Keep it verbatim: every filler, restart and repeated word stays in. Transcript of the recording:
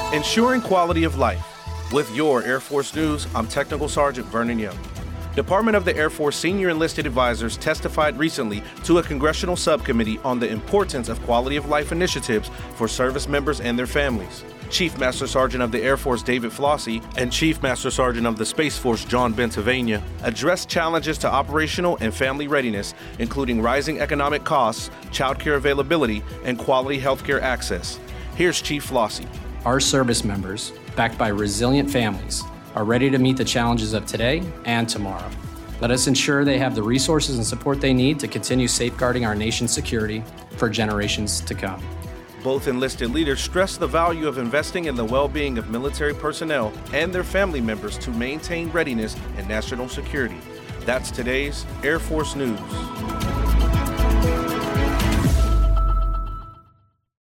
Ensuring quality of life. With your Air Force News, I'm Technical Sergeant Vernon Young. Department of the Air Force Senior Enlisted Advisors testified recently to a congressional subcommittee on the importance of quality of life initiatives for service members and their families. Chief Master Sergeant of the Air Force David Flossie and Chief Master Sergeant of the Space Force John Bentavania addressed challenges to operational and family readiness, including rising economic costs, childcare availability, and quality healthcare access. Here's Chief Flossie. Our service members, backed by resilient families, are ready to meet the challenges of today and tomorrow. Let us ensure they have the resources and support they need to continue safeguarding our nation's security for generations to come. Both enlisted leaders stressed the value of investing in the well-being of military personnel and their family members to maintain readiness and national security. That's today's Air Force News.